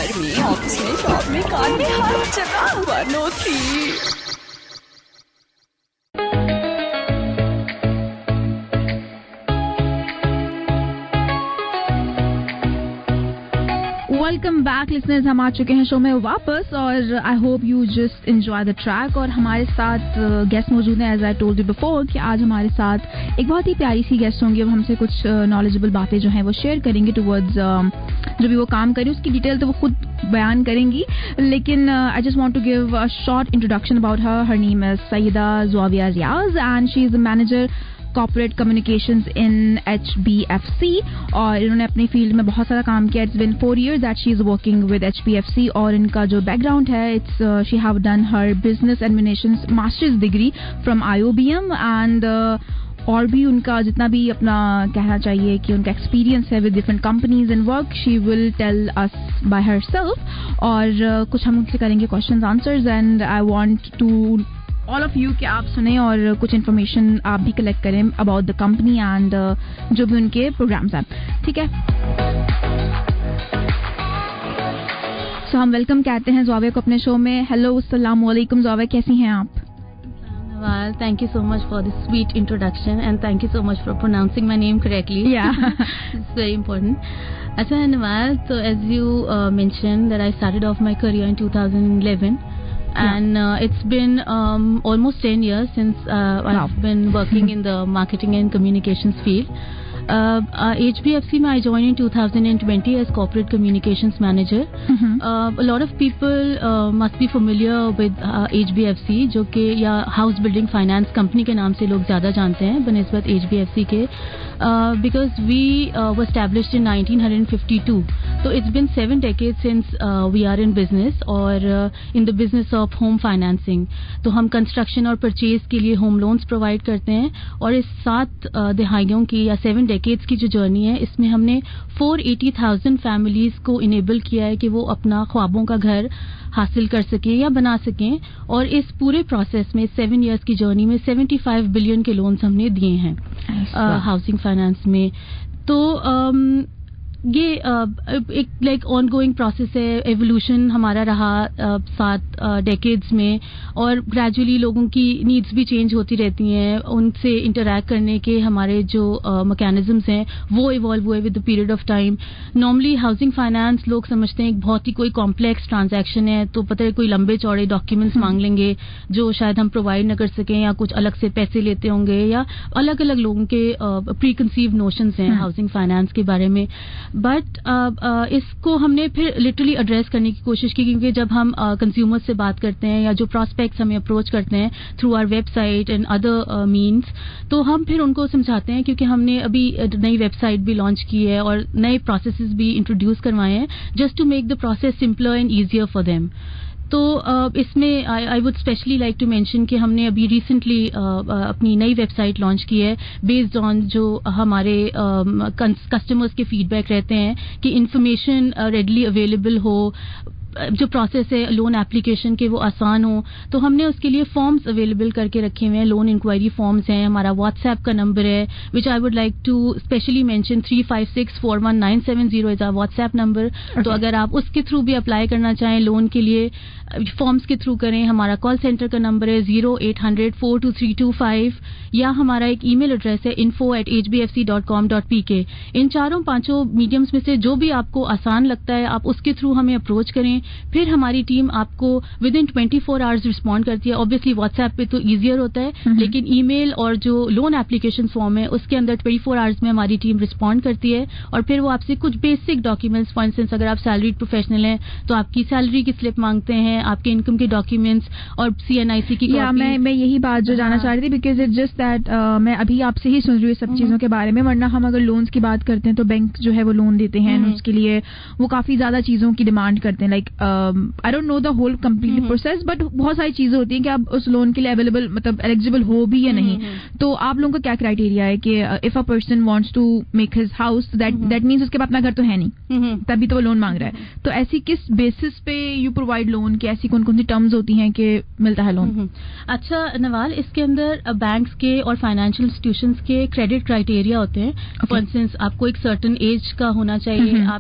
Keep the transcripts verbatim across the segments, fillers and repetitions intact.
घर में, ऑफिस में, शॉप में, कार में, हर जगह one O three. Welcome back listeners, हम आ चुके हैं शो में वापस और I hope you just enjoy the track. और हमारे साथ गेस्ट मौजूद हैं, as I told you before, कि आज हमारे साथ एक बहुत ही प्यारी सी गेस्ट होंगी। अब हमसे कुछ नॉलेजेबल uh, बातें जो हैं वो शेयर करेंगे टुवर्ड्स uh, जो भी वो काम करें उसकी डिटेल तो वो खुद बयान करेंगी, लेकिन I just want to give a short introduction about her. Her name is Saeeda Zuavia Riaz and she is the manager corporate communications in H B F C और इन्होंने अपनी फील्ड में बहुत सारा काम किया। It's been four years that she is working with H B F C और इनका जो बैकग्राउंड है, it's she have done her business administration master's degree from I O B M and और भी उनका जितना भी अपना कहना चाहिए कि उनका एक्सपीरियंस है with different companies and work, she will tell us by herself. और uh, कुछ हम उनसे करेंगे questions answers and I want to all of you कि आप सुने और कुछ इन्फॉर्मेशन आप भी कलेक्ट करें अबाउट द कंपनी एंड जो भी उनके प्रोग्राम्स हैं, ठीक है। सो so, हम वेलकम कहते हैं ज़ुआविया को अपने शो में। हेलो, अस्सलाम वालेकुम ज़ुआविया, कैसी हैं आप? Well, thank you so much for this sweet introduction and thank you so much for pronouncing my name correctly. Yeah. It's very important. Acha Nawal, so as you uh, mentioned that I started off my career in two thousand eleven and yeah. uh, it's been um, almost ten years since uh, I've wow. been working in the marketing and communications field. Uh, uh, H B F C में I joined in two thousand twenty as corporate communications manager. Mm-hmm. Uh, a lot of people uh, must be familiar with uh, H B F C, जो कि या house building finance company के नाम से लोग ज़्यादा जानते हैं बनिस्बत H B F C के, because uh, we uh, were established in nineteen fifty-two. So it's been seven decades since uh, we are in business और uh, in the business of home financing. तो हम construction और purchase के लिए home loans provide करते हैं और इस सात uh, दिहाइयों की या सेवन डेकेड्स की जो जर्नी है इसमें हमने फोर एटी थाउजेंड फैमिलीज को इनेबल किया है कि वो अपना ख्वाबों का घर हासिल कर सकें या बना सकें। और इस पूरे प्रोसेस में सेवन इयर्स की जर्नी में सेवेंटी फाइव बिलियन के लोन्स हमने दिए हैं हाउसिंग फाइनेंस में। तो um, ये एक लाइक ऑन गोइंग प्रोसेस है, एवोल्यूशन हमारा रहा सात डेकेड्स में और ग्रेजुअली लोगों की नीड्स भी चेंज होती रहती हैं, उनसे इंटरैक्ट करने के हमारे जो मैकेनिज्म्स हैं वो इवॉल्व हुए with the period of time. Normally housing finance लोग समझते हैं एक बहुत ही कोई कॉम्प्लेक्स ट्रांजैक्शन है, तो पता है कोई लंबे चौड़े डॉक्यूमेंट्स मांग लेंगे जो शायद हम प्रोवाइड न कर सकें या कुछ अलग से पैसे लेते होंगे या अलग अलग लोगों के प्री कंसीव नोशंस हैं हाउसिंग फाइनेंस के बारे में। बट uh, uh, इसको हमने फिर लिटरली एड्रेस करने की कोशिश की, क्योंकि जब हम कंज्यूमर्स uh, से बात करते हैं या जो प्रॉस्पेक्ट्स हमें अप्रोच करते हैं through our website and other means, तो हम फिर उनको समझाते हैं, क्योंकि हमने अभी नई वेबसाइट भी लॉन्च की है और नए प्रोसेसेस भी इंट्रोड्यूस करवाए हैं just to make the process simpler and easier for them. तो uh, इसमें I would specially like to mention कि हमने अभी रिसेंटली uh, uh, अपनी नई वेबसाइट लॉन्च की है बेस्ड ऑन जो हमारे कस्टमर्स uh, के फीडबैक रहते हैं कि इंफॉर्मेशन रेडली अवेलेबल हो, जो प्रोसेस है लोन एप्लीकेशन के वो आसान हो। तो हमने उसके लिए फॉर्म्स अवेलेबल करके रखे हुए हैं, लोन इंक्वायरी फॉर्म्स हैं, हमारा व्हाट्सएप का नंबर है which I would like to specially mention three five six four one nine seven zero is our WhatsApp number. तो अगर आप उसके थ्रू भी अप्लाई करना चाहें लोन के लिए, फॉर्म्स के थ्रू करें। हमारा कॉल सेंटर का नंबर है zero eight hundred four two three two five या हमारा एक ईमेल एड्रेस है info at H B F C dot com dot P K. इन चारों पांचों मीडियम्स में से जो भी आपको आसान लगता है आप उसके थ्रू हमें अप्रोच करें, फिर हमारी टीम आपको within twenty four hours respond करती है। ऑब्वियसली व्हाट्सएप पे तो ईजियर होता है, लेकिन ईमेल और जो लोन एप्लीकेशन फॉर्म है उसके अंदर ट्वेंटी फोर आवर्स में हमारी टीम रिस्पॉन्ड करती है और फिर वो आपसे कुछ बेसिक डॉक्यूमेंट्स, फॉर इंस्टेंस अगर आप सैलरीड प्रोफेशनल हैं तो आपकी सैलरी की स्लिप मांगते हैं, आपके इनकम के डॉक्यूमेंट्स और सी एन आई सी की कॉपी। मैं मैं यही बात जो जानना चाह रही थी, बिकॉज इट्स जस्ट दैट मैं अभी आपसे ही सुन रही हूँ सब चीजों के बारे में, वरना हम अगर लोन्स की बात करते हैं तो बैंक जो है वो लोन देते हैं, उसके लिए वो काफी ज्यादा चीजों की डिमांड करते हैं। Like I don't know the whole complete process, but बहुत सारी चीजें होती हैं कि आप उस लोन के लिए अवेलेबल मतलब एलिजिबल हो भी या नहीं। तो आप लोगों का क्या क्राइटेरिया है कि if a person wants to make his house, that that means उसके पास अपना घर तो है नहीं, तभी तो वो लोन मांग रहा है। तो ऐसी किस बेसिस पे यू प्रोवाइड लोन, की ऐसी कौन कौन सी टर्म्स होती हैं कि मिलता है लोन? अच्छा नवाल, इसके अंदर बैंक्स के और फाइनेंशियल इंस्टीट्यूशंस के क्रेडिट क्राइटेरिया होते हैं। फॉर इंस्टेंस आपको एक सर्टेन एज का होना चाहिए, आप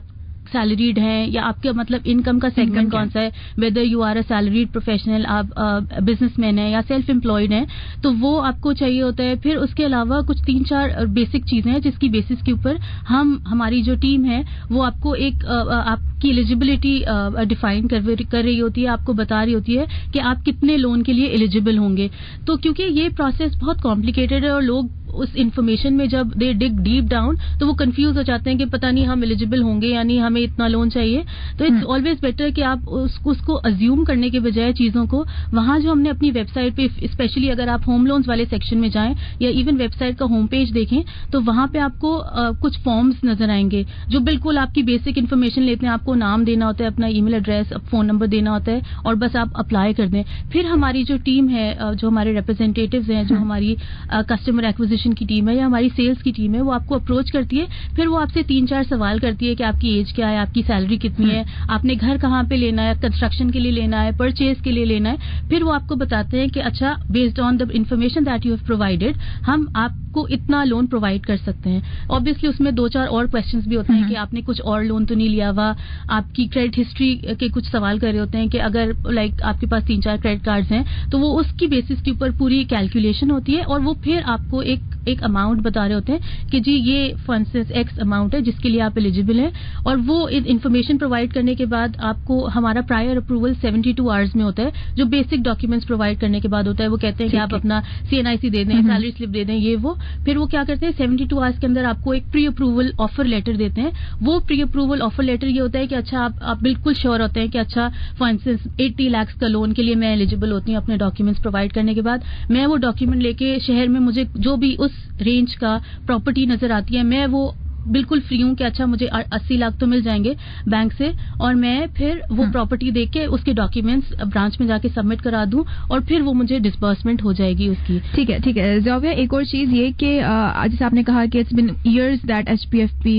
सैलरीड हैं या आपका मतलब इनकम का सेगमेंट कौन सा है, whether you are a salaried professional, आप बिजनेसमैन है या सेल्फ एम्प्लॉयड हैं, तो वो आपको चाहिए होता है. फिर उसके अलावा कुछ तीन चार बेसिक चीजें हैं जिसकी बेसिस के ऊपर हम हमारी जो टीम है वो आपको एक आपकी एलिजिबिलिटी डिफाइन कर, कर रही होती है, आपको बता रही होती है कि आप कितने लोन के लिए एलिजिबल होंगे. तो क्योंकि ये प्रोसेस बहुत कॉम्प्लिकेटेड है और लोग उस इंफॉर्मेशन में जब दे डिग डीप डाउन तो वो कंफ्यूज हो जाते हैं कि पता नहीं हम एलिजिबल होंगे या नहीं, हमें इतना लोन चाहिए. तो इट्स ऑलवेज बेटर कि आप उस, उसको अज्यूम करने के बजाय चीजों को वहां जो हमने अपनी वेबसाइट पे, स्पेशली अगर आप होम लोन्स वाले सेक्शन में जाएं या इवन वेबसाइट का होम पेज देखें तो वहां पे आपको आ, कुछ फॉर्म्स नजर आएंगे जो बिल्कुल आपकी बेसिक इन्फॉर्मेशन लेते हैं. आपको नाम देना होता है, अपना ईमेल एड्रेस, फोन नंबर देना होता है और बस आप अप्लाई कर दें. फिर हमारी जो टीम है, जो हमारे रिप्रेजेंटेटिव्स हैं, जो हमारी कस्टमर एक्विजिशन की टीम है या हमारी सेल्स की टीम है, वो आपको अप्रोच करती है. फिर वो आपसे तीन चार सवाल करती है कि आपकी एज क्या है, आपकी सैलरी कितनी है, आपने घर कहाँ पे लेना है, कंस्ट्रक्शन के लिए लेना है, परचेज के लिए लेना है. फिर वो आपको बताते हैं कि अच्छा, based on the information that you have provided, हम आपको इतना लोन प्रोवाइड कर सकते हैं. ऑब्वियसली उसमें दो चार और क्वेश्चंस भी होते हैं कि आपने कुछ और लोन तो नहीं लिया हुआ, आपकी क्रेडिट हिस्ट्री के कुछ सवाल कर रहे होते हैं कि अगर लाइक आपके पास तीन चार क्रेडिट कार्ड्स हैं तो वो उसकी बेसिस के ऊपर पूरी कैलकुलेशन होती है और वो फिर आपको एक एक अमाउंट बता रहे होते हैं कि जी ये फंड्स एक्स अमाउंट है जिसके लिए आप एलिजिबल हैं. और वो इन्फॉर्मेशन प्रोवाइड करने के बाद आपको हमारा prior approval seventy two hours में होता है, जो बेसिक डॉक्यूमेंट्स प्रोवाइड करने के बाद होता है. वो कहते हैं कि आप अपना सीएनआईसी दे दें, सैलरी स्लिप दे दें, ये वो. फिर वो क्या करते हैं, सेवेंटी टू आवर्स के अंदर आपको एक प्री अप्रूवल ऑफर लेटर देते हैं. वो प्री अप्रूवल ऑफर लेटर ये होता है कि अच्छा आप, आप बिल्कुल श्योर होते हैं कि अच्छा फॉर इंस्टेंस एट्टी लाख का लोन के लिए मैं एलिजिबल होती हूँ. अपने डॉक्यूमेंट्स प्रोवाइड करने के बाद मैं वो डॉक्यूमेंट लेके शहर में मुझे जो भी उस रेंज का प्रॉपर्टी नजर आती है, मैं वो बिल्कुल फ्री हूँ कि अच्छा मुझे अस्सी लाख तो मिल जाएंगे बैंक से और मैं फिर वो प्रॉपर्टी देख के उसके डॉक्यूमेंट्स ब्रांच में जाके सबमिट करा दूं और फिर वो मुझे डिसबर्समेंट हो जाएगी उसकी. ठीक है, ठीक है. ज़ाविया, एक और चीज ये कि जैसे आपने कहा कि it's been years that HPFP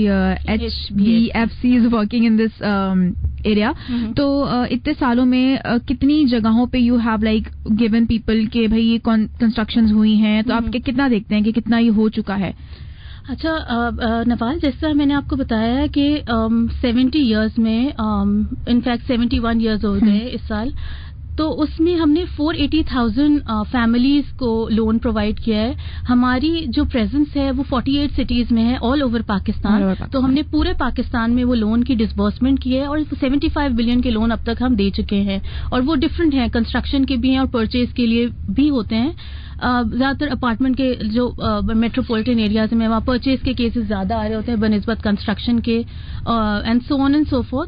HBFC is working in this area. तो uh, इतने सालों में uh, कितनी जगहों पे you have like given people के भाई ये कंस्ट्रक्शंस हुई हैं, तो आप कितना देखते हैं कि कितना ये हो चुका है? अच्छा नवाल, जैसा मैंने आपको बताया है कि सेवेंटी इयर्स में इनफैक्ट सेवेंटी वन इयर्स हो गए इस साल, तो उसमें हमने फोर एटी थाउजेंड फैमिलीज को लोन प्रोवाइड किया है. हमारी जो प्रेजेंस है वो फोर्टी एट सिटीज में है ऑल ओवर पाकिस्तान. तो हमने पूरे पाकिस्तान में वो लोन की डिसबर्समेंट की है और सेवेंटी फाइव बिलियन के लोन अब तक हम दे चुके हैं. और वो डिफरेंट हैं, कंस्ट्रक्शन के भी हैं और परचेज के लिए भी होते हैं. ज्यादातर अपार्टमेंट के जो मेट्रोपॉलिटन एरियाज में वहाँ परचेज के केसेस ज्यादा आ रहे होते हैं बनिस्बत कंस्ट्रक्शन के and so on and so forth.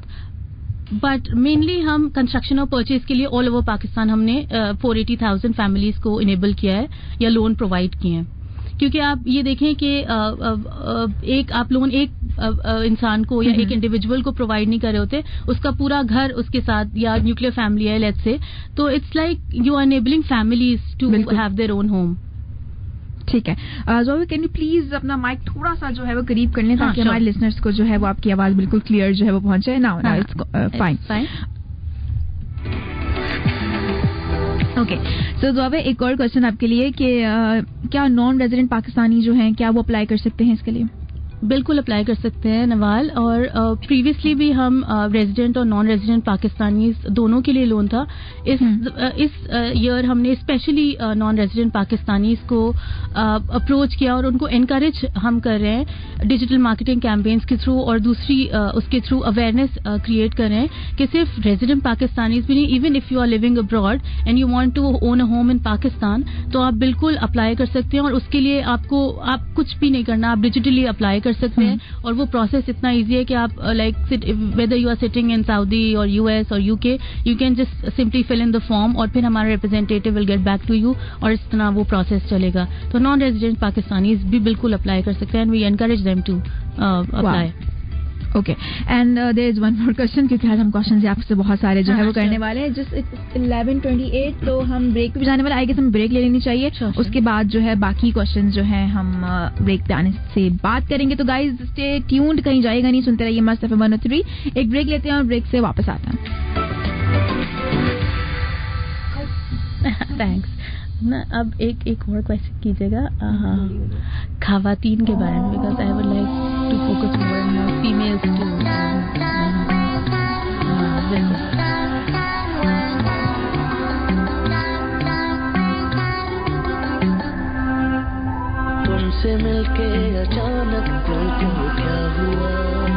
But mainly हम कंस्ट्रक्शन और परचेज के लिए ऑल ओवर पाकिस्तान हमने फोर एटी थाउजेंड फैमिलीज को इनेबल किया है या लोन प्रोवाइड किए हैं. क्योंकि आप ये देखें कि एक आप लोन एक इंसान को या एक इंडिविजुअल को प्रोवाइड नहीं कर रहे होते, उसका पूरा घर उसके साथ या न्यूक्लियर फैमिली है लेट्स से, तो it's like you are enabling families to have their own home. ठीक है. ज़ाविया, कैन यू प्लीज अपना माइक थोड़ा सा जो है वो करीब कर लें ताकि हमारे लिसनर्स को जो है वो आपकी आवाज बिल्कुल क्लियर जो है वो पहुंचे. Now now it's fine. Okay. So Zavia, एक और क्वेश्चन आपके लिए कि uh, क्या नॉन रेजिडेंट पाकिस्तानी जो हैं क्या वो अप्लाई कर सकते हैं इसके लिए? बिल्कुल अप्लाई कर सकते हैं नवाल. और प्रीवियसली uh, भी हम रेजिडेंट uh, और नॉन रेजिडेंट पाकिस्तानी दोनों के लिए लोन था. इस uh, इस ईयर uh, हमने स्पेशली नॉन रेजिडेंट पाकिस्तानीज को अप्रोच uh, किया और उनको एनकरेज हम कर रहे हैं डिजिटल मार्केटिंग कैंपेन्स के थ्रू और दूसरी uh, उसके थ्रू अवेयरनेस क्रिएट कर रहे हैं कि सिर्फ रेजिडेंट पाकिस्तानीज भी नहीं, even if you are living abroad and you want to own a home in Pakistan, तो आप बिल्कुल अप्लाई कर सकते हैं. और उसके लिए आपको आप कुछ भी नहीं करना, आप डिजिटली अप्लाई कर सकते हैं. और वो प्रोसेस इतना इजी है कि आप like whether you are sitting in Saudi और यूएस और UK, you can just simply fill in the form और फिर हमारा representative will get back to you और इस तरह वो प्रोसेस चलेगा. तो नॉन रेजिडेंट पाकिस्तानीज भी बिल्कुल अप्लाई कर सकते हैं and we encourage them to apply. Okay. And there is one more question, क्योंकि आज हम क्वेश्चन आपसे बहुत सारे जो है वो करने वाले हैं. जस्ट इलेवन ट्वेंटी एट, तो हम ब्रेक पे जाने वाले. आई गेस हमें ब्रेक ले लेनी चाहिए. उसके बाद जो है बाकी क्वेश्चन जो है हम ब्रेक पे आने से बात करेंगे. तो गाइज स्टे ट्यून्ड, कहीं जाएगा नहीं, सुनते रहिए Mast FM one O three. एक ब्रेक लेते हैं और ब्रेक से वापस आते हैं. थैंक्स ना. अब एक एक और क्वेश्चन कीजिएगा खवातीन के बारे में, because I would like to focus more on females to bless you. तुमसे मिलके अचानक दिल को क्या हुआ,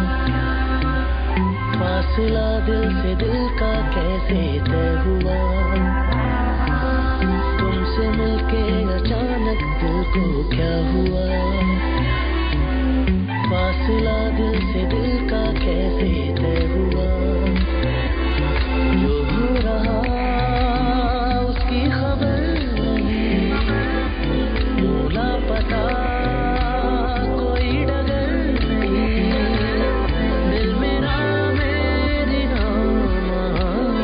फासला दिल से दिल का कैसे तय हुआ। तुमसे मिलके अचानक दिल को क्या हुआ, फासला दिल से दिल का कैसे तय हुआ। जो हो रहा उसकी खबर नहीं, भूला पता कोई डगर नहीं, दिल मेरा मेरी नाम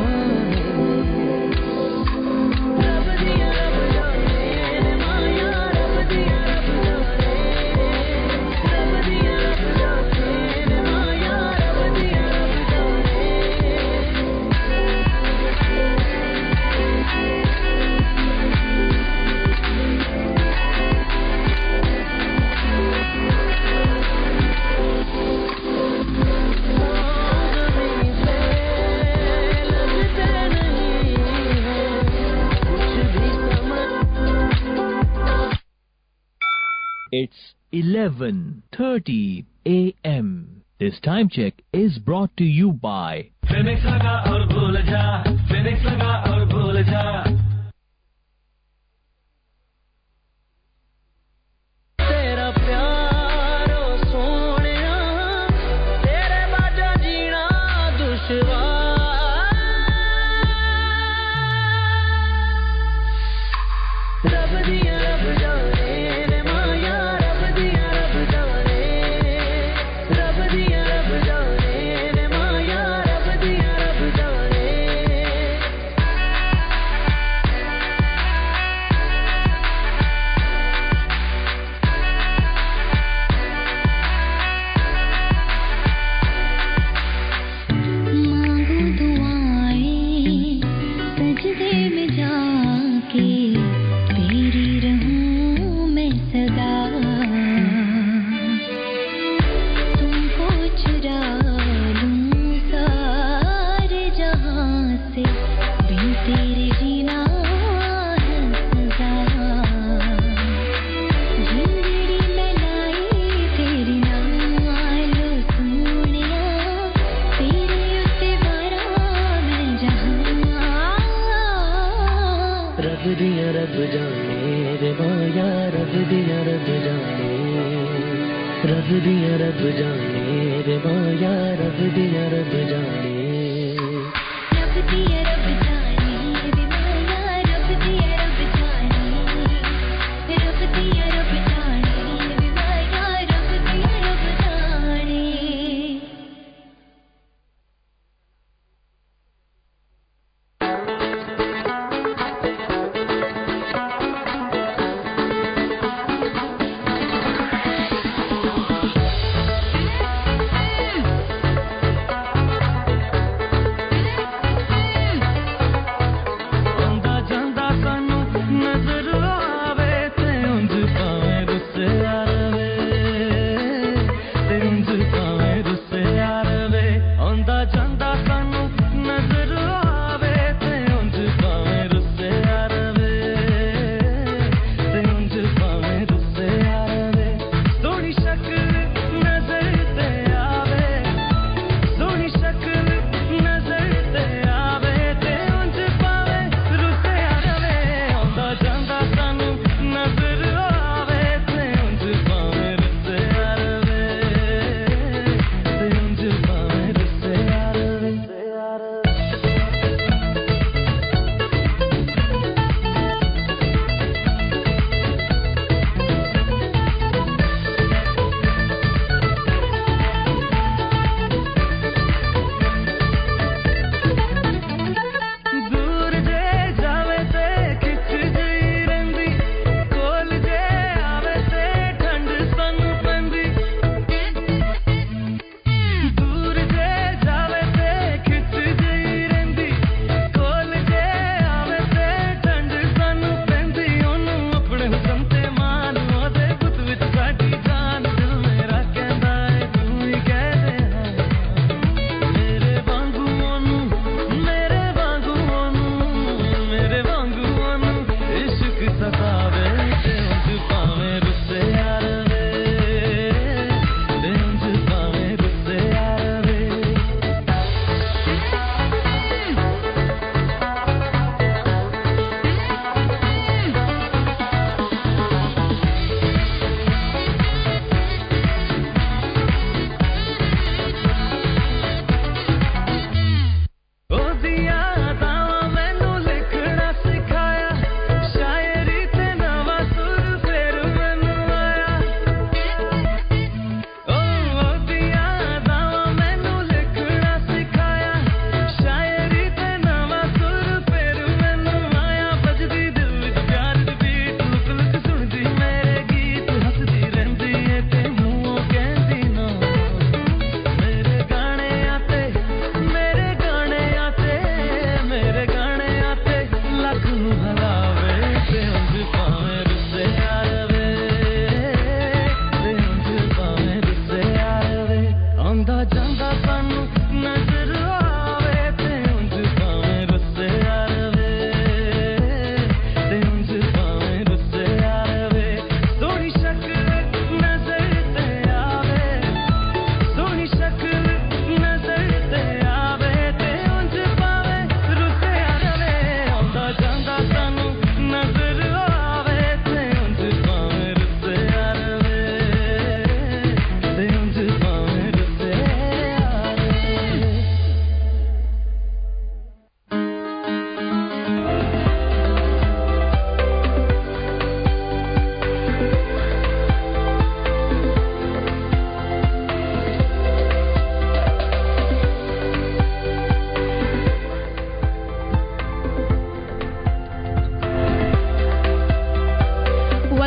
रब दिया रब जाने माया, रब दिया रब जाने, रब दिया रब जाने माया, रब दिया रब जाने। It's eleven thirty a m This time check is brought to you by Phoenix लगा और भूल जा, Phoenix लगा और भूल जा। तेरा प्यार ओ सोनिया, तेरे बाजा जीना दुश्वार। रब दिया रब जाने माया, रब दिया रब जाने, रब दिया रब जाने माया, रब दिया रब जाने। मांगू दुआएं सजदे में जाके, तेरी रहूं मैं सदा। तुमको चुरा लूं सारे जहां से, बिन तेरे जीना है सजा। जिंदगी में लाई तेरी नालो सोनिया, तेरे उत्ते भरा मैं जहां। रब दिया रब जाने रे माया, रब दिया रब जाने, रब दिया रब जाने रे माया, रब दिया रब जाने। रब दिया रब जाने रे माया, रब दिया रब जाने, रब दिया रब जाने रे माया, रब दिया रब जाने।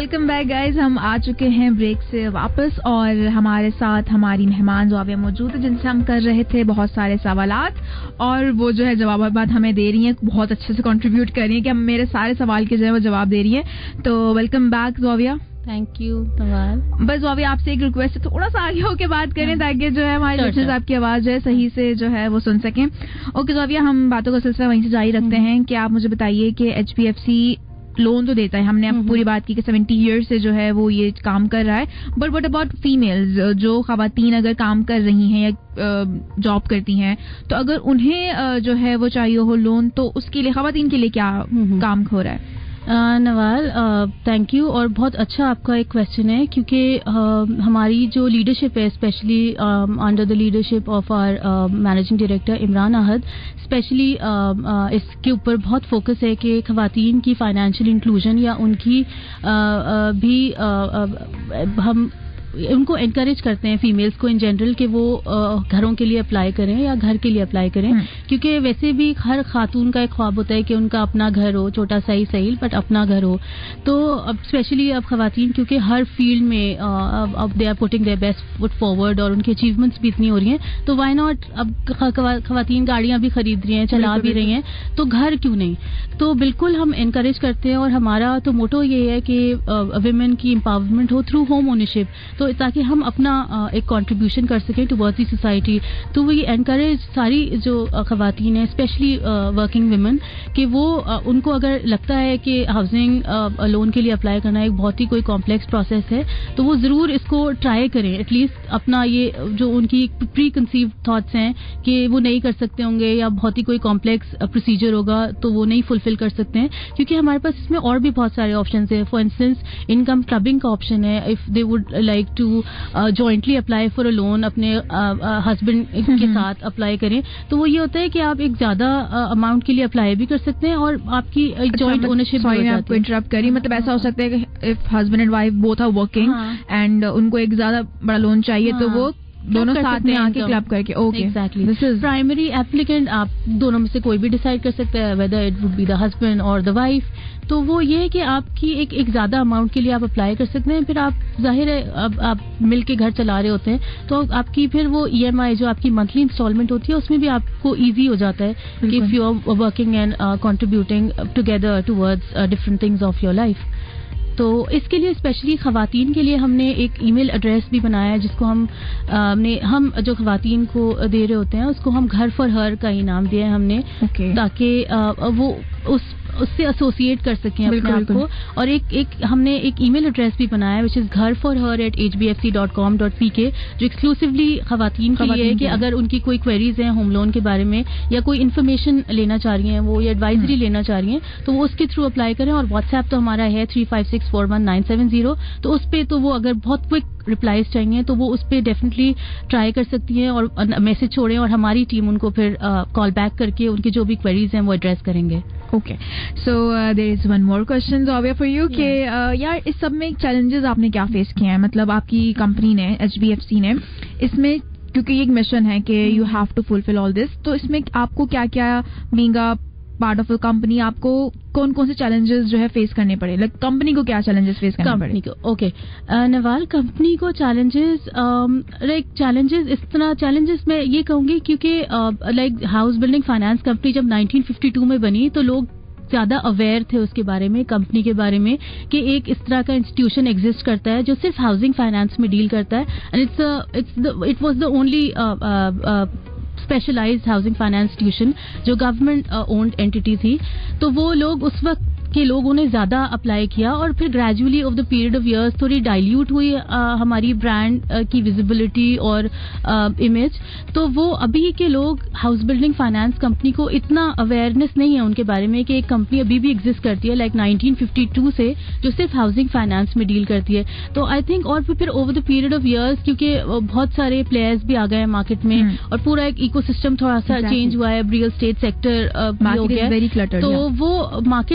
Welcome back guys. हम आ चुके हैं ब्रेक से वापस और हमारे साथ हमारी मेहमान ज़ाविया मौजूद है जिनसे हम कर रहे थे बहुत सारे सवालात और वो जो है जवाब हमें दे रही हैं, बहुत अच्छे से कंट्रीब्यूट कर रही हैं कि हम मेरे सारे सवाल के जो है वो जवाब दे रही हैं. तो welcome back Zavia. Thank you Nawal. बस ज़ाविया आपसे एक रिक्वेस्ट है, थोड़ा सा आगे होके बात करें ताकि जो है हमारे लिसनर्स आपकी आवाज़ जो है सही से जो है वो सुन सकें. ओके ज़ाविया, हम बातों का सिलसिला वहीं से जारी रखते हैं कि आप मुझे बताइए कि H D F C loan तो देता है, हमने अब पूरी बात की कि सेवेंटी ईयर्स से जो है वो ये काम कर रहा है, बट व्हाट अबाउट फीमेल्स जो खवातीन अगर काम कर रही हैं या जॉब करती हैं, तो अगर उन्हें जो है वो चाहिए हो लोन, तो उसके लिए खवातीन के लिए क्या काम हो रहा है? Uh, Nawal, thank uh, you. और बहुत अच्छा आपका एक क्वेश्चन है क्योंकि uh, हमारी जो लीडरशिप है, specially under the leadership of our managing director Imran Ahad, स्पेशली इसके ऊपर बहुत फोकस है कि खवातीन की फाइनेंशियल इंक्लूजन या उनकी uh, uh, भी uh, uh, हम उनको एनकरेज करते हैं, फीमेल्स को इन जनरल, कि वो घरों के लिए अप्लाई करें या घर के लिए अप्लाई करें, क्योंकि वैसे भी हर खातून का एक ख्वाब होता है कि उनका अपना घर हो, छोटा सा ही सही बट अपना घर हो. तो अब स्पेशली अब खवातीन क्योंकि हर फील्ड में अब they are putting their best foot forward और उनकी अचीवमेंट्स भी इतनी हो रही हैं, तो वाई नॉट, अब खवातीन गाड़ियां भी खरीद रही हैं, चला भी रही हैं, तो घर क्यों नहीं. तो बिल्कुल हम एनकरेज करते हैं और हमारा तो मोटो ये है कि वुमेन की एम्पावरमेंट हो थ्रू होम ओनरशिप, तो ताकि हम अपना एक कंट्रीब्यूशन कर सकें टुवर्ड्स द सोसाइटी. तो वी एनकरेज सारी जो खवातीन हैं, स्पेशली वर्किंग वुमेन, कि वो उनको अगर लगता है कि हाउसिंग लोन के लिए अप्लाई करना एक बहुत ही कोई कॉम्प्लेक्स प्रोसेस है, तो वो ज़रूर इसको ट्राई करें. एटलीस्ट अपना ये जो उनकी प्री कंसीव थॉट्स हैं कि वो नहीं कर सकते होंगे या बहुत ही कोई कॉम्प्लेक्स प्रोसीजर होगा तो वो नहीं फुलफिल कर सकते हैं, क्योंकि हमारे पास इसमें और भी बहुत सारे ऑप्शन हैं. फॉर इंस्टेंस इनकम क्लबिंग का ऑप्शन है, if they would like to jointly apply for a loan, अपने हस्बैंड uh, uh, के साथ अप्लाई करें, तो वो ये होता है कि आप एक ज्यादा अमाउंट uh, के लिए अप्लाई भी कर सकते हैं और आपकी जॉइंट ओनरशिप भी हो जाती है. आपको इंटरप्ट करी, मतलब ऐसा हो सकता है कि if husband and wife both are working and उनको एक ज्यादा बड़ा लोन चाहिए, तो वो दोनों साथ में आके क्लब करके. Okay, exactly. This is primary applicant, आप दोनों में से कोई भी डिसाइड कर सकते हैं whether it would be the husband और द वाइफ. तो वो ये है कि आपकी एक एक ज्यादा अमाउंट के लिए आप अप्लाई कर सकते हैं, फिर आप जाहिर है अब आप मिल के घर चला रहे होते हैं, तो आपकी फिर वो ई एम आई जो आपकी मंथली इंस्टॉलमेंट होती है उसमें भी आपको ईजी हो जाता है कि if you are working and contributing together towards different things of your life. तो इसके लिए स्पेशली खवातीन के लिए हमने एक ईमेल एड्रेस भी बनाया है जिसको हम हमने हम जो खवातीन को दे रहे होते हैं उसको हम घर फॉर हर का ही नाम दिया है हमने, okay. ताकि वो उस उससे एसोसिएट कर सकें अपने आप को. और एक एक हमने एक ईमेल एड्रेस भी बनाया विच इज घर for her at H B F C dot com dot P K, जो एक्सक्लूसिवली खवातीन के लिए है कि अगर उनकी कोई क्वेरीज हैं होम लोन के बारे में या कोई इन्फॉर्मेशन लेना चाह रही हैं वो या एडवाइजरी लेना चाह रही हैं, तो वो उसके थ्रू अप्लाई करें. और व्हाट्सएप तो हमारा है three five six four one nine seven zero, तो उस पर तो वो अगर बहुत क्विक रिप्लाईज चाहिए तो वो उस पर डेफिनेटली ट्राई कर सकती हैं और मैसेज छोड़ें और हमारी टीम उनको फिर कॉल बैक करके उनकी जो भी क्वेरीज हैं वो एड्रेस करेंगे. Okay, so there is one more question Zavia for you कि यार इस सब में चैलेंजेस आपने क्या फेस किए हैं, मतलब आपकी कंपनी ने एच डी एफ सी ने इसमें, क्योंकि ये एक मिशन है कि you have to fulfil all this, तो इसमें आपको क्या क्या being a part of a company आपको कौन कौन से चैलेंजेस जो है फेस करने पड़े, लाइक कंपनी को क्या चैलेंजेस फेस करने पड़े? ओके नवाल, कंपनी को चैलेंजेस लाइक चैलेंजेस इस तरह चैलेंजेस मैं ये कहूंगी क्योंकि like house building finance company जब नाइनटीन फिफ्टी टू में बनी तो लोग ज्यादा अवेयर थे उसके बारे में, कंपनी के बारे में, कि एक इस तरह का इंस्टीट्यूशन एग्जिस्ट करता है जो सिर्फ हाउसिंग फाइनेंस में डील करता है. And it's it's it was the only specialised housing finance institution जो गवर्नमेंट ओन्ड एंटिटी थी. तो वो लोग उस वक्त के लोगों ने ज्यादा अप्लाई किया और फिर gradually over the period of years थोड़ी डाइल्यूट हुई आ, हमारी ब्रांड आ, की विजिबिलिटी और इमेज. तो वो अभी के लोग हाउस बिल्डिंग फाइनेंस कंपनी को इतना अवेयरनेस नहीं है उनके बारे में कि एक कंपनी अभी भी एग्जिस्ट करती है लाइक नाइनटीन फिफ्टी टू से जो सिर्फ हाउसिंग फाइनेंस में डील करती है. तो आई थिंक और फिर over the period of years क्योंकि बहुत सारे प्लेयर्स भी आ गए हैं मार्केट में hmm. और पूरा एक इकोसिस्टम थोड़ा सा चेंज exactly. हुआ है, रियल स्टेट सेक्टर हो गया, तो वो मार्केट भी क्लटर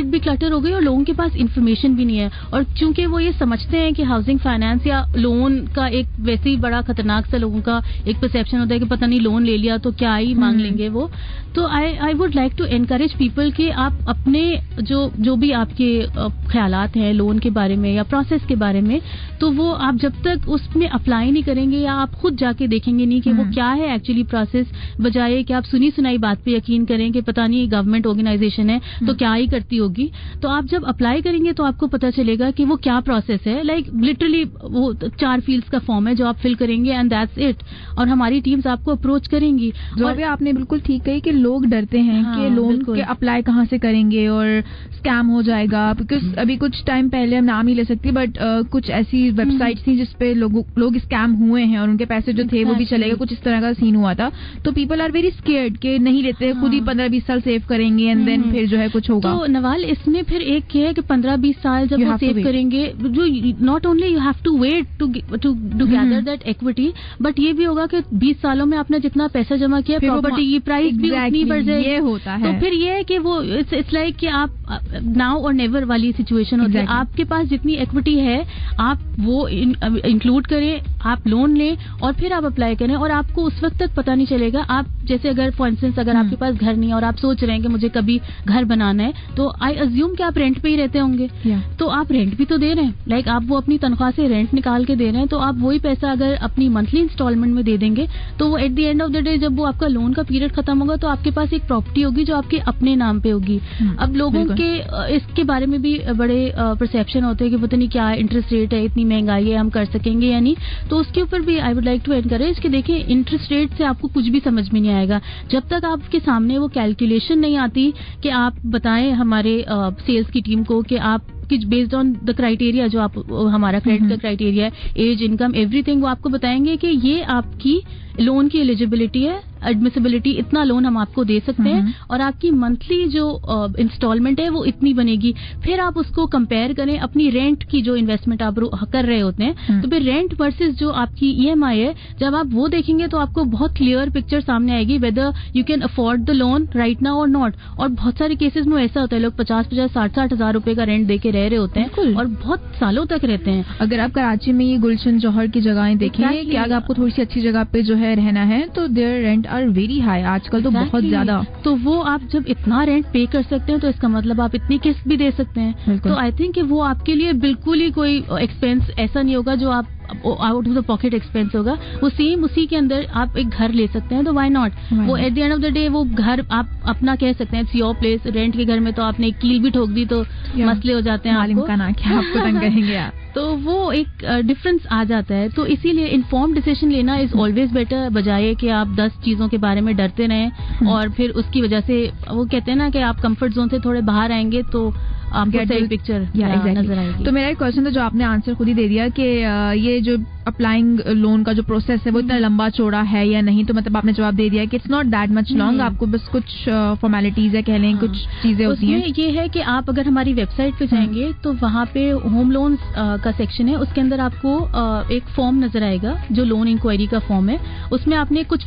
बेटर हो गई और लोगों के पास इन्फॉर्मेशन भी नहीं है। और चूंकि वो ये समझते हैं कि हाउसिंग फाइनेंस या लोन का एक वैसे ही बड़ा खतरनाक सा लोगों का एक परसेप्शन होता है कि पता नहीं लोन ले लिया तो क्या ही मांग लेंगे वो। तो I I would like to encourage people कि आप अपने जो जो भी आपके ख्यालात हैं लोन के बारे में या प्रोसेस के बारे में, तो वो आप जब तक उसमें अप्लाई नहीं करेंगे या आप खुद जाके देखेंगे नहीं कि वो क्या है एक्चुअली प्रोसेस, बजाय कि आप सुनी सुनाई बात पे यकीन करें कि पता नहीं गवर्नमेंट ऑर्गेनाइजेशन है तो क्या ही करती होगी। तो आप जब अप्लाई करेंगे तो आपको पता चलेगा कि वो क्या प्रोसेस है। लाइक लिटरली वो चार फील्ड्स का फॉर्म है जो आप फिल करेंगे एंड दैट्स इट, और हमारी टीम्स आपको अप्रोच करेंगी। जो अभी आपने बिल्कुल ठीक कही कि लोग डरते हैं हाँ, कि लोन बिल्कुल। के अप्लाई कहाँ से करेंगे और स्कैम हो जाएगा। बिकॉज अभी कुछ टाइम पहले हम नाम ही ले सकते बट uh, कुछ ऐसी वेबसाइट्स थी जिसपे लोग लोग स्कैम हुए हैं और उनके पैसे जो थे वो भी चले गए। कुछ इस तरह का सीन हुआ था। तो पीपल आर वेरी स्केयर्ड कि नहीं लेते, खुद ही पंद्रह बीस साल सेव करेंगे एंड देन फिर जो है कुछ होगा। तो नवाल इसमें फिर एक ये है कि पंद्रह बीस साल जब You वो have to सेव wait. करेंगे, जो not only you have to wait to to to gather that equity, but ये भी होगा कि बीस सालों में आपने जितना पैसा जमा किया फिर वो प्रॉपर्टी की प्राइस भी उतनी Exactly, बढ़ जाएगी। ये होता है। तो फिर ये है कि वो इट्स इट्स लाइक कि आप नाउ और नेवर वाली सिचुएशन होती है। Exactly. आपके पास जितनी इक्विटी है आप वो इंक्लूड करें, आप लोन लें और फिर आप अप्लाई करें, और आपको उस वक्त तक पता नहीं चलेगा। आप जैसे अगर फॉर इंस्टेंस अगर आपके पास घर नहीं है और आप सोच रहे हैं कि मुझे कभी घर बनाना है, तो आई अज्यूम कि आप रेंट पे ही रहते होंगे। Yeah. तो आप रेंट भी तो दे रहे हैं, लाइक like आप वो अपनी तनख्वाह से रेंट निकाल के दे रहे हैं, तो आप वही पैसा अगर अपनी मंथली इंस्टॉलमेंट में दे देंगे तो वो at the end of the day जब वो आपका लोन का पीरियड खत्म होगा तो आपके पास एक प्रॉपर्टी होगी जो आपके अपने नाम पे होगी। अब लोगों के अ, इसके बारे में भी बड़े परसेप्शन होते हैं कि पता नहीं क्या इंटरेस्ट रेट है, इतनी महंगाई है, हम कर सकेंगे या नहीं। तो उसके ऊपर भी I would like to encourage कि देखिए इंटरेस्ट रेट से आपको कुछ भी समझ में नहीं आएगा जब तक आपके सामने वो कैलकुलेशन नहीं आती कि आप बताएं हमारे सेल्स की टीम को कि आप बेस्ड ऑन द क्राइटेरिया जो आप हमारा क्रेडिट का क्राइटेरिया है, एज, इनकम, एवरीथिंग, वो आपको बताएंगे कि ये आपकी लोन की एलिजिबिलिटी है, एडमिसिबिलिटी, इतना लोन हम आपको दे सकते हैं और आपकी मंथली जो इंस्टॉलमेंट है वो इतनी बनेगी। फिर आप उसको कंपेयर करें अपनी रेंट की जो इन्वेस्टमेंट आप कर रहे होते हैं, तो फिर रेंट वर्सेस जो आपकी ईएमआई है, जब आप वो देखेंगे तो आपको बहुत क्लियर पिक्चर सामने आएगी whether you can afford the loan right now और नॉट। और बहुत सारे केसेस में ऐसा होता है लोग पचास पचास साठ साठ हजार रुपए का रेंट दे के रह रहे होते हैं और बहुत सालों तक रहते हैं। अगर आप कराची में ये गुलशन जौहर की जगहें देखेंगे Exactly. कि अगर आपको थोड़ी सी अच्छी जगह पे जो है रहना है तो their rent are very high आजकल, तो बहुत Exactly. ज्यादा। तो वो आप जब इतना रेंट पे कर सकते हैं तो इसका मतलब आप इतनी किस्त भी दे सकते हैं। बिल्कुल। तो आई थिंक कि वो आपके लिए बिल्कुल ही कोई एक्सपेंस ऐसा नहीं होगा जो आप out of the pocket expense होगा। वो सेम उसी के अंदर आप एक घर ले सकते हैं, तो व्हाई नॉट। वो at the end of the day वो घर आप अपना कह सकते हैं, इट्स योर प्लेस। रेंट के घर में तो आपने एक कील भी ठोक दी तो मसले हो जाते हैं मालिम आपको। का ना क्या आपको तंग करेंगे आप। तो वो एक डिफरेंस आ जाता है। तो इसीलिए इन्फॉर्म डिसीजन लेना इज ऑलवेज बेटर, बजाय कि आप दस चीजों के बारे में डरते रहें और फिर उसकी वजह से वो कहते हैं ना कि आप कंफर्ट जोन से थोड़े बाहर आएंगे तो आपको सही पिक्चर नजर आएगी। तो मेरा एक क्वेश्चन था जो आपने आंसर खुद ही दे दिया कि ये जो अप्लाइंग लोन का जो प्रोसेस है वो इतना लंबा चौड़ा है या नहीं, तो मतलब आपने जवाब दे दिया कि it's not that much long, आपको बस कुछ फॉर्मेलिटीज है कह लें, कुछ चीजें होती हैं। उसमें ये है कि आप अगर हमारी वेबसाइट पे जाएंगे तो वहाँ पे होम लोन्स का सेक्शन है, उसके अंदर आपको uh, एक फॉर्म नजर आएगा जो लोन इंक्वायरी का फॉर्म है। उसमें आपने कुछ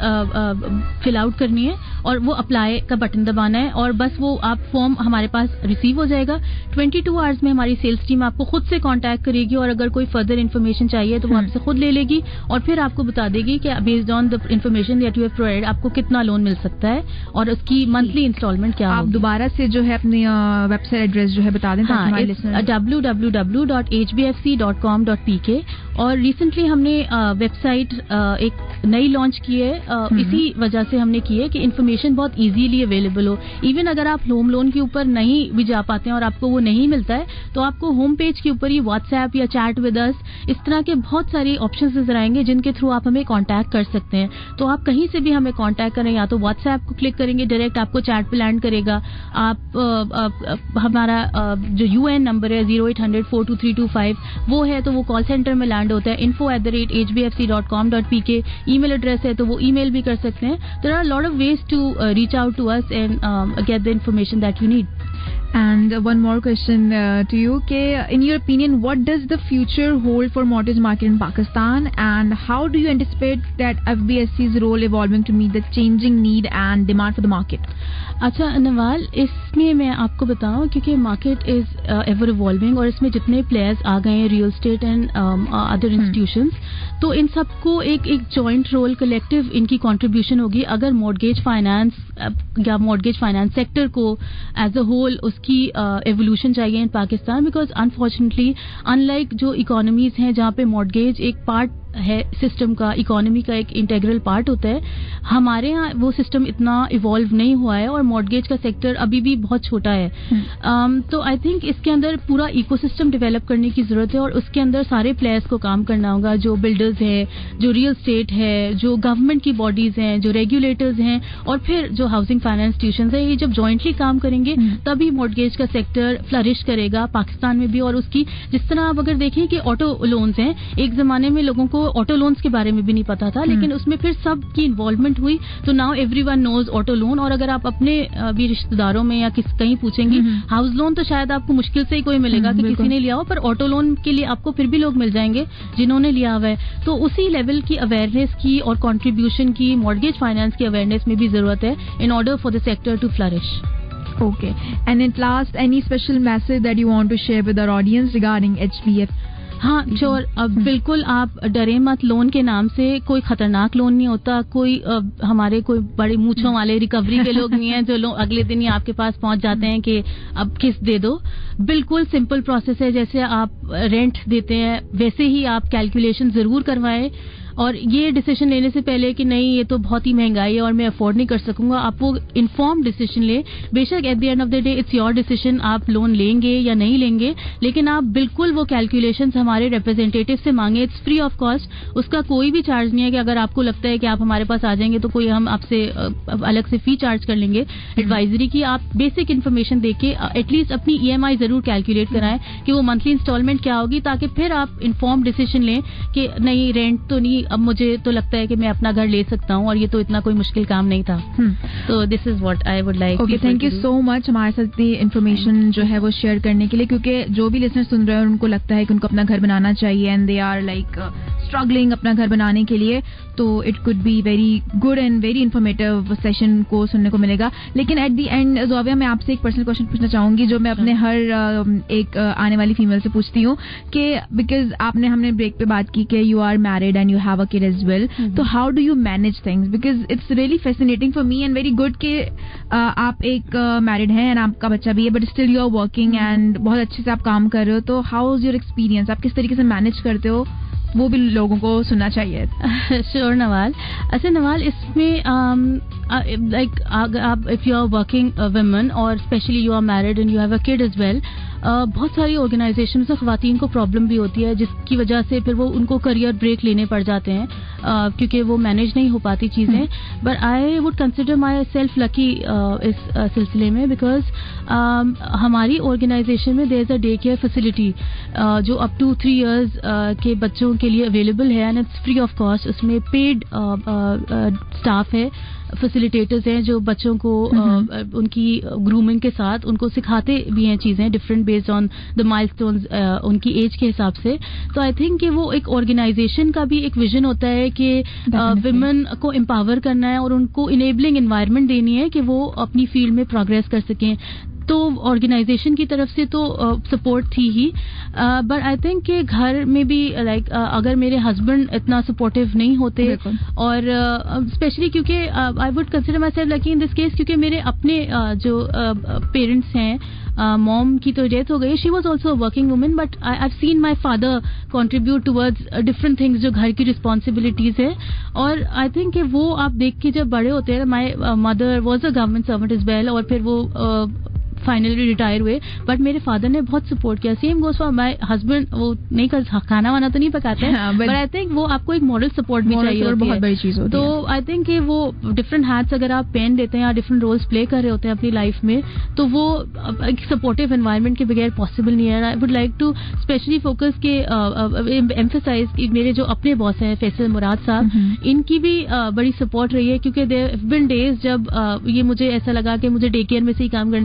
फील्ड्स फिल आउट करनी है और वो अप्लाई का बटन दबाना है और बस वो आप फॉर्म हमारे पास रिसीव हो जाएगा। बाईस आवर्स में हमारी सेल्स टीम आपको खुद से कांटेक्ट करेगी और अगर कोई फर्दर इन्फॉर्मेशन चाहिए तो वो आपसे खुद ले लेगी और फिर आपको बता देगी कि based on the information that you have provided आपको कितना लोन मिल सकता है और उसकी मंथली इंस्टॉलमेंट क्या आप दोबारा से जो है अपनी वेबसाइट एड्रेस जो है बता दें ताकि हमारे listener. W W W dot H B F C dot com dot P K. और रिसेंटली हमने वेबसाइट एक नई लॉन्च की है, इसी वजह से हमने की है कि इन्फॉर्मेशन बहुत इजीली अवेलेबल हो। इवन अगर आप होम लोन के ऊपर नहीं भी जा पाते हैं और आपको वो नहीं मिलता है तो आपको होम पेज के ऊपर ही व्हाट्सएप या चैट विद अस इस तरह के बहुत सारे ऑप्शंस नजर आएंगे जिनके थ्रू आप हमें कांटेक्ट कर सकते हैं। तो आप कहीं से भी हमें कांटेक्ट करें, या तो व्हाट्सएप को क्लिक करेंगे डायरेक्ट आपको चैट पे लैंड करेगा। आप आ, आ, आ, हमारा आ, जो यूएन नंबर है zero eight hundred four two three two five वो है तो वो कॉल सेंटर में लैंड होता है। Info at the rate H B F C dot com dot P K email address है तो वो ईमेल भी कर सकते हैं। There are lot of ways to reach out to us and get the information that you need. And uh, one more question uh, to you. Okay, in your opinion, what does the future hold for mortgage market in Pakistan, and how do you anticipate that F B S C's role evolving to meet the changing need and demand for the market? अच्छा नवाल, इसमें मैं आपको बताऊं क्योंकि market is ever evolving और इसमें जितने players आ गए हैं, real estate and other institutions, तो इन सबको एक एक जॉइंट रोल, कलेक्टिव इनकी कंट्रीब्यूशन होगी अगर मॉर्गेज फाइनेंस या मॉर्गेज फाइनेंस सेक्टर को एज अ होल उसकी एवोल्यूशन चाहिए in Pakistan. Because unfortunately unlike जो इकोनॉमीज हैं जहाँ पे मॉर्गेज एक पार्ट है सिस्टम का, इकोनॉमी का एक इंटेग्रल पार्ट होता है, हमारे यहाँ वो सिस्टम इतना इवॉल्व नहीं हुआ है और मॉर्गेज का सेक्टर अभी भी बहुत छोटा है. um, तो आई थिंक इसके अंदर पूरा इकोसिस्टम डेवलप करने की जरूरत है और उसके अंदर सारे प्लेयर्स को काम करना होगा, जो बिल्डर्स है, जो रियल स्टेट है, जो गवर्नमेंट की बॉडीज हैं, जो रेगुलेटर्स हैं और फिर जो हाउसिंग फाइनेंस इंस्टीट्यूशंस है. ये जब जॉइंटली काम करेंगे तभी मॉर्गेज का सेक्टर फ्लरिश करेगा पाकिस्तान में भी. और उसकी जिस तरह आप अगर देखें कि ऑटो लोन्स हैं, एक जमाने में लोगों को ऑटो लोन्स के बारे में भी नहीं पता था, लेकिन उसमें फिर सबकी इन्वॉल्वमेंट हुई, तो now everyone knows auto loan. और अगर आप अपने भी रिश्तेदारों में या किस कहीं पूछेंगे, हाउस लोन तो शायद आपको मुश्किल से ही कोई मिलेगा कि किसी ने लिया हो, पर ऑटो लोन के लिए आपको फिर भी लोग मिल जाएंगे जिन्होंने लिया हुआ है. तो उसी लेवल की अवेयरनेस की और कंट्रीब्यूशन की, मॉर्गेज फाइनेंस की अवेयरनेस में भी जरूरत है in order for the sector to flourish. Okay, and at last, any special message that you want to share with our audience regarding H B F? हाँ sure. अब बिल्कुल आप डरे मत. लोन के नाम से कोई खतरनाक लोन नहीं होता. कोई आ, हमारे कोई बड़े मूंछों वाले रिकवरी के लोग नहीं हैं जो लोग अगले दिन ही आपके पास पहुंच जाते हैं कि अब किस्त दे दो. बिल्कुल सिंपल प्रोसेस है. जैसे आप रेंट देते हैं वैसे ही आप कैलकुलेशन जरूर करवाएं. और ये डिसीजन लेने से पहले कि नहीं ये तो बहुत ही महंगाई है और मैं अफोर्ड नहीं कर सकूंगा, आप वो इन्फॉर्म डिसीजन ले. बेशक at the end of the day it's your decision, आप लोन लेंगे या नहीं लेंगे, लेकिन आप बिल्कुल वो कैलकुलेशंस हमारे रिप्रेजेंटेटिव से मांगे. It's free of cost. उसका कोई भी चार्ज नहीं है कि अगर आपको लगता है कि आप हमारे पास आ जाएंगे तो कोई हम आपसे अलग से फी चार्ज कर लेंगे एडवाइजरी की. आप बेसिक इन्फॉर्मेशन देके एटलीस्ट अपनी ई एम आई जरूर कैलकुलेट कराएं कि वो मंथली इंस्टॉलमेंट क्या होगी, ताकि फिर आप इन्फॉर्म डिसीजन लें कि नहीं रेंट तो नहीं, अब मुझे तो लगता है कि मैं अपना घर ले सकता हूँ और ये तो इतना कोई मुश्किल काम नहीं था. तो this is what I would like. Okay, thank you so much हमारे साथ ये इन्फॉर्मेशन जो है वो शेयर करने के लिए, क्योंकि जो भी लिसनर सुन रहे हैं उनको लगता है कि उनको अपना घर बनाना चाहिए and they are like struggling अपना घर बनाने के लिए, तो it could be very good and very informative session को सुनने को मिलेगा. लेकिन एट द एंड ज़ोविया, मैं आपसे एक पर्सनल क्वेश्चन पूछना चाहूंगी जो मैं अपने हर एक आने वाली फीमेल से पूछती हूँ कि बिकॉज आपने हमने ब्रेक पे बात की कि you are married and you have a kid as well, तो how do you manage things? Because it's really fascinating for me and very good कि आप एक मैरिड हैं एंड आपका बच्चा भी है, but still you are working and बहुत अच्छे से आप काम कर रहे हो. तो हाउ इज योर एक्सपीरियंस? आप किस तरीके से मैनेज करते हो? वो भी लोगों को सुनना चाहिए. श्योर नवाल. अच्छा नवाल, इसमें लाइक आप if you are working women और specially you are married and you have a kid as well, बहुत सारी ऑर्गेनाइजेशन से खवातीन को प्रॉब्लम भी होती है जिसकी वजह से फिर वो उनको करियर ब्रेक लेने पड़ जाते हैं uh, क्योंकि वो मैनेज नहीं हो पाती चीज़ें. But I would consider myself lucky इस uh, सिलसिले में, बिकॉज uh, हमारी ऑर्गेनाइजेशन में there is a day care facility जो अप टू थ्री इयर्स के बच्चों के लिए अवेलेबल है and it's free of cost. उसमें पेड स्टाफ है, फैसिलिटेटर्स हैं जो बच्चों को uh, उनकी ग्रूमिंग के साथ उनको सिखाते भी हैं चीज़ें different based on the milestones उनकी एज के हिसाब से. तो आई थिंक कि वो एक ऑर्गेनाइजेशन का भी एक विजन होता है कि विमेन uh, को एम्पावर करना है और उनको इनेबलिंग एनवायरनमेंट देनी है कि वो अपनी फील्ड में प्रोग्रेस कर सकें. तो ऑर्गेनाइजेशन की तरफ से तो सपोर्ट uh, थी ही, बट आई थिंक कि घर में भी लाइक like, uh, अगर मेरे हस्बैंड इतना सपोर्टिव नहीं होते और स्पेशली uh, क्योंकि I would consider myself lucky in this case, क्योंकि मेरे अपने uh, जो पेरेंट्स uh, हैं, मॉम uh, की तो डेथ हो गई, she was also working women, but I have seen my father contribute towards different things जो घर की रिस्पॉन्सिबिलिटीज है. और आई थिंक कि वो आप देख के जब बड़े होते हैं, my mother was a government servant as well और फिर वो uh, फाइनली रिटायर हुए, बट मेरे फादर ने बहुत सपोर्ट किया. Same goes for my husband. वो नहीं कर खाना वाना तो नहीं पकाते हैं, बट आई थिंक वो आपको एक मॉरल सपोर्ट भी चाहिए और बहुत बड़ी चीज होती है. तो आई थिंक कि वो डिफरेंट हैट्स अगर आप पेन देते हैं या डिफरेंट रोल्स प्ले कर रहे होते हैं अपनी लाइफ में, तो वो एक सपोर्टिव एनवायरनमेंट के बगैर पॉसिबल नहीं है. I would like to specially focus के एम्फेसाइज मेरे जो अपने बॉस हैं फैसल मुराद साहब, इनकी भी uh, बड़ी सपोर्ट रही है, क्योंकि देयर हैव बीन डेज जब uh, ये मुझे ऐसा लगा कि मुझे डे केयर में से ही काम करना चाहिए, because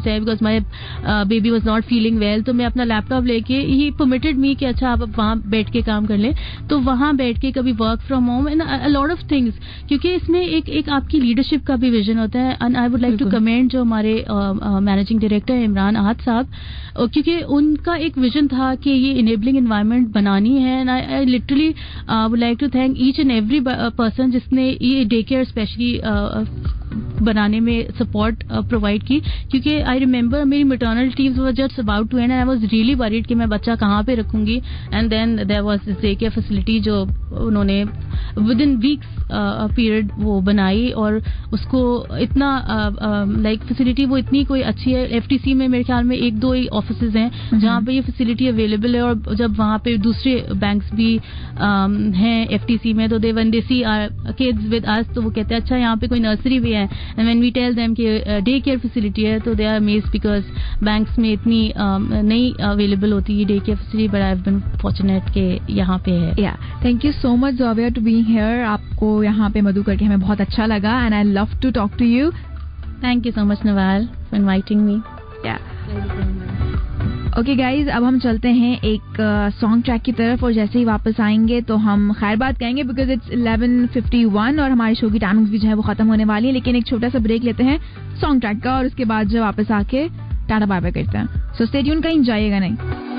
my baby was not feeling well, तो मैं अपना लैपटॉप लेके ही परमिटेड मी कि अच्छा आप वहाँ बैठ के काम कर लें, तो वहाँ बैठ के कभी work from home and a lot of things, क्योंकि इसमें एक एक आपकी लीडरशिप का भी विजन होता है. And I would like to comment जो हमारे मैनेजिंग डायरेक्टर है इमरान आहत साहब, क्योंकि उनका एक विजन था कि ये इनेबलिंग एनवायरनमेंट बनानी है. And I literally would like to thank each and every person जिसने ये डे केयर स्पेशली बनाने में सपोर्ट प्रोवाइड की, क्योंकि आई रिमेंबर मेरी maternal leaves were just about to end I was really worried कि मैं बच्चा कहाँ पे रखूंगी. And then there was this day care facility जो उन्होंने विद इन वीक्स पीरियड वो बनाई, और उसको इतना लाइक फैसिलिटी वो इतनी कोई अच्छी है. एफटीसी में मेरे ख्याल में एक दो ही ऑफिसेज हैं जहाँ पे ये फैसिलिटी अवेलेबल है, और जब वहाँ पे दूसरे बैंक्स भी हैं एफटीसी में, तो they when they see our kids with us, तो वो कहते हैं अच्छा यहाँ पे कोई नर्सरी भी है. And when we tell them कि डे केयर फैसिलिटी है, तो they are amazed because banks में इतनी नहीं अवेलेबल होती है day care facility, but I have been fortunate कि यहाँ पे है. Yeah thank you so much Zobia to be here. आपको यहाँ पे मधु करके हमें बहुत अच्छा लगा and I love to talk to you. Thank you so much Nawal for inviting me. Yeah okay guys, अब हम चलते हैं एक सॉन्ग ट्रैक की तरफ, और जैसे ही वापस आएंगे तो हम खैर बात कहेंगे because it's eleven fifty one और हमारी शो की टाइमिंग्स भी जो है वो खत्म होने वाली है. लेकिन एक छोटा सा ब्रेक लेते हैं सॉन्ग ट्रैक का, और उसके बाद जो वापस आके टाटा बाय बाय करते हैं. सो स्टे ट्यून, कहीं जाइएगा नहीं.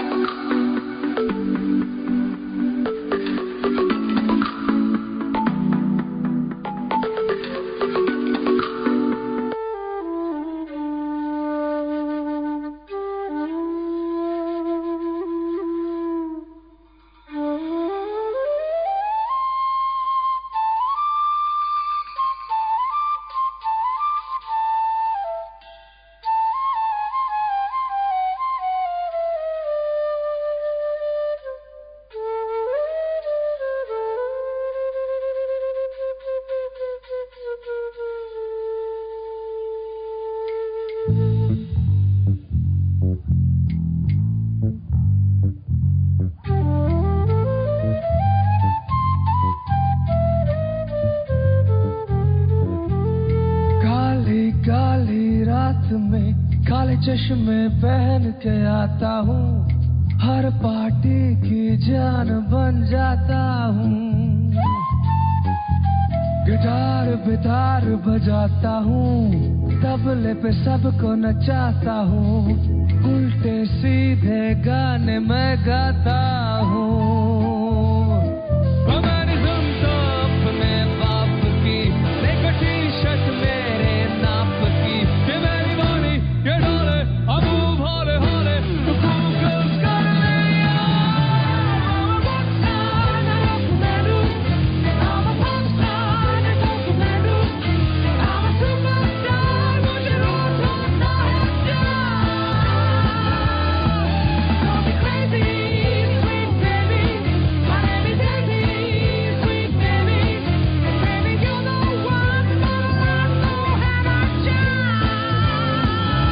चश्मे पहन के आता हूँ, हर पार्टी की जान बन जाता हूँ. गिटार बितार बजाता हूँ, तबले पे सबको नचाता हूँ. उल्टे सीधे गाने मैं गाता हूँ. मैंने सुनता अपने बाप की, देखो टी शर्ट मेरे नाप की, कि मेरी बॉडी ये डाले अब भोले भोले तो खूब गर्ल्स कर ले यार. I'm a pop star, I don't remember. I'm a superstar, मुझे रोज होता है प्यार. Don't be crazy, sweet baby. My name is Daisy, sweet baby. Baby, you're the one that I know how to shine.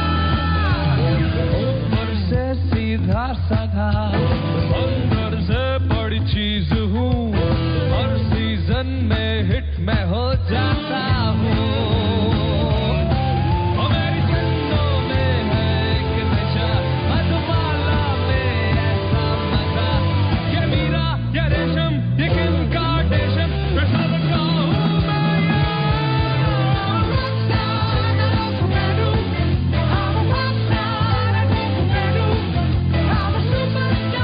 ऊपर से सीधा साधा, अंदर से बड़ी चीज हूँ. हर सीजन में हिट मैं हो जाता हूँ. और मेरी जिंदों में है एक नशा, मधुबाला में ऐसा मजा. ये मीरा, ये रेशम, ये किम कार्डेशियन, मैं सबका हूँ मैं यार. I'm a pop star, I don't remember. I'm a superstar,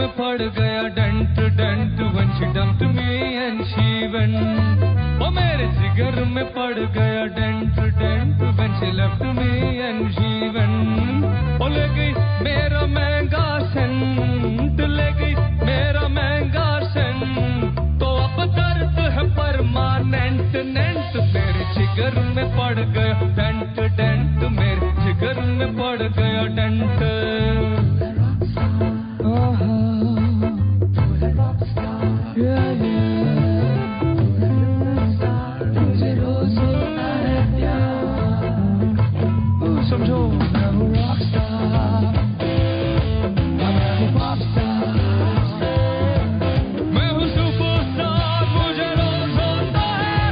में पड़ गया डंट डंट when she dumped me and she went. वो मेरे जिगर में पड़ गया डंट डंट when she left me and she went. वो ले गई मेरा महंगा सेंट, ले गई मेरा महंगा सेंट, तो अब दर्द है परमानेंट नेंट. मेरे जिगर में पड़ गया डंट डंट, मेरे जिगर में पड़ गया डंट. Yeah, yeah. मुझे रोज होता है प्यार. समझो मैं हूँ रॉकस्टार, मैं हूँ पॉपस्टार, मैं हूँ सुपरस्टार. मुझे रोज होता है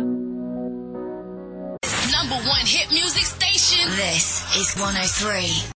Number one hit music station. This is one oh three.